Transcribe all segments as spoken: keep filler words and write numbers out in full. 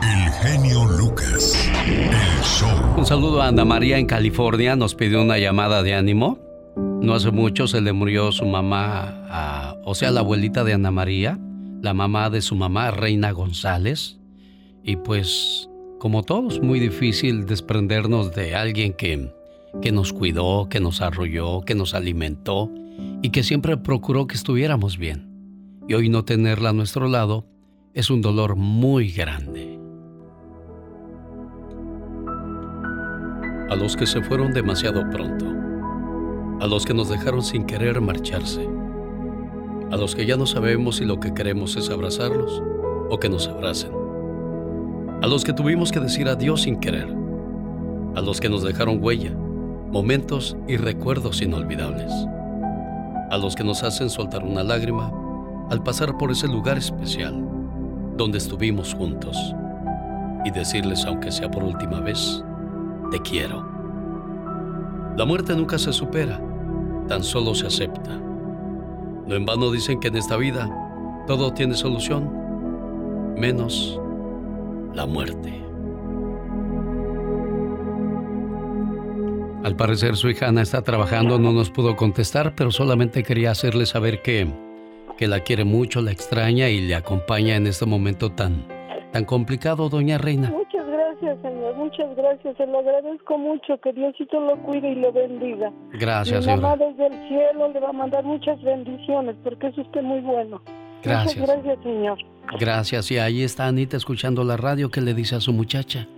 El genio Lucas, el show. Un saludo a Ana María en California, nos pidió una llamada de ánimo. No hace mucho se le murió su mamá, a, o sea, la abuelita de Ana María, la mamá de su mamá, Reina González. Y pues, como todos, muy difícil desprendernos de alguien que, que nos cuidó, que nos arrolló, que nos alimentó y que siempre procuró que estuviéramos bien. Y hoy no tenerla a nuestro lado es un dolor muy grande. A los que se fueron demasiado pronto, a los que nos dejaron sin querer marcharse, a los que ya no sabemos si lo que queremos es abrazarlos o que nos abracen, a los que tuvimos que decir adiós sin querer, a los que nos dejaron huella, momentos y recuerdos inolvidables, a los que nos hacen soltar una lágrima al pasar por ese lugar especial donde estuvimos juntos y decirles, aunque sea por última vez, te quiero. La muerte nunca se supera, tan solo se acepta. No en vano dicen que en esta vida todo tiene solución, menos la muerte. Al parecer su hija Ana está trabajando, no nos pudo contestar, pero solamente quería hacerle saber que, que la quiere mucho, la extraña y le acompaña en este momento tan, tan complicado, doña Reina. Muchas gracias, señor, muchas gracias, se lo agradezco mucho, que Diosito lo cuide y lo bendiga. Gracias, Mi mamá señora. desde el cielo le va a mandar muchas bendiciones, porque es usted muy bueno. Gracias. Muchas gracias, señor. Gracias, y ahí está Anita escuchando la radio. ¿Qué le dice a su muchacha?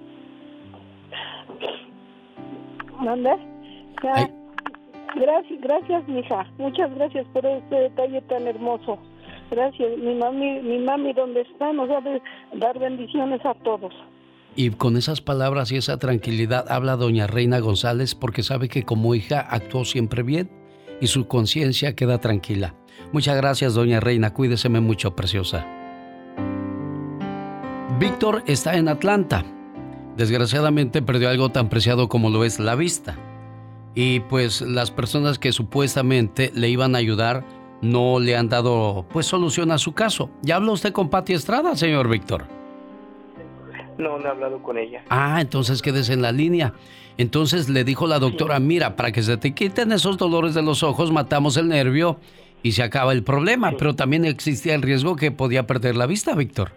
¿Mande? Ya. Gracias, gracias, mija. Muchas gracias por este detalle tan hermoso. Gracias. Mi mami, mi mami, donde está, nos va a dar bendiciones a todos. Y con esas palabras y esa tranquilidad habla doña Reina González, porque sabe que como hija actuó siempre bien y su conciencia queda tranquila. Muchas gracias, doña Reina. Cuídeseme mucho, preciosa. Víctor está en Atlanta. Desgraciadamente perdió algo tan preciado como lo es la vista. Y pues las personas que supuestamente le iban a ayudar no le han dado pues solución a su caso. ¿Ya habló usted con Pati Estrada, señor Víctor? No, no he hablado con ella. Ah, entonces quédese en la línea. Entonces le dijo la doctora, mira, para que se te quiten esos dolores de los ojos, matamos el nervio y se acaba el problema. Sí. Pero también existía el riesgo que podía perder la vista, Víctor.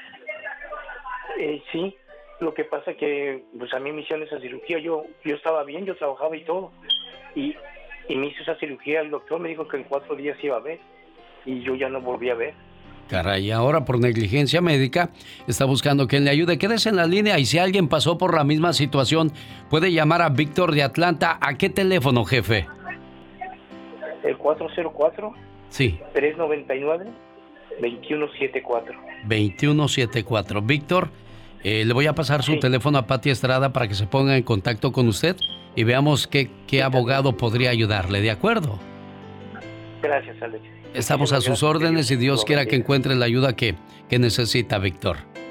Eh, sí. Lo que pasa que pues a mí me hicieron esa cirugía, yo yo estaba bien, yo trabajaba y todo, y, y me hizo esa cirugía, el doctor me dijo que en cuatro días iba a ver, y yo ya no volví a ver. Caray, ahora por negligencia médica está buscando quien le ayude. Quédese en la línea y si alguien pasó por la misma situación, puede llamar a Víctor de Atlanta. ¿A qué teléfono, jefe? El cuatro cero cuatro, sí. tres nueve nueve, dos uno siete cuatro. veintiuno setenta y cuatro. Víctor, Eh, le voy a pasar su sí. teléfono a Pati Estrada para que se ponga en contacto con usted y veamos qué, qué abogado podría ayudarle, ¿de acuerdo? Gracias, Alex. Estamos a sus órdenes y Dios quiera que encuentre la ayuda que, que necesita, Víctor.